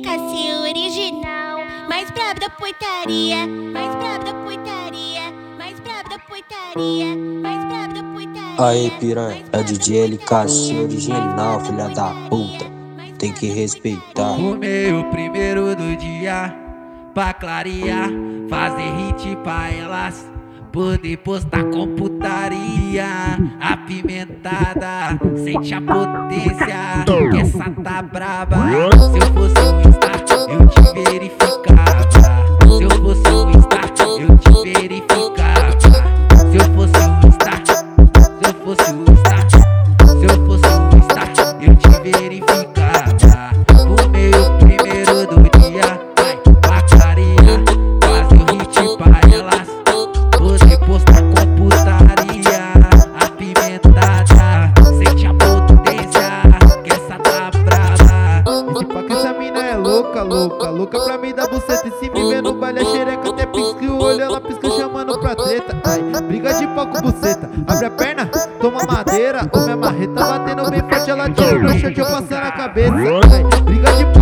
Cassi original, mais brabo da putaria, mais brabo da putaria, mais brabo da putaria, mais brabo da putaria. Aí piranha, é DJ LKC original, filha da puta, tem que respeitar. Fumei o primeiro do dia pra clarear, fazer hit pra elas poder postar com putaria apimentada, sente a potência, que essa tá braba. Se eu fosse um star, eu te verificava. Se eu fosse um star, eu te verificava. Se eu fosse um star, se eu fosse um star, se eu fosse um star, eu te verificava. Fumei o primeiro do dia, vai pra clarear, faz o hit pra elas poder postar com putaria apimentada, sente a potência, que essa tá brava. Esse pá que essa mina é louca, louca, louca pra mim dar buceta. E se me vê no baile a xereca até pisca o olho, ela pisca chamando pra treta. Ai, briga de pau com buceta, abre a perna, toma madeira. Ou minha marreta batendo bem forte, ela tira o chão, eu passar na cabeça. Ai, briga de pau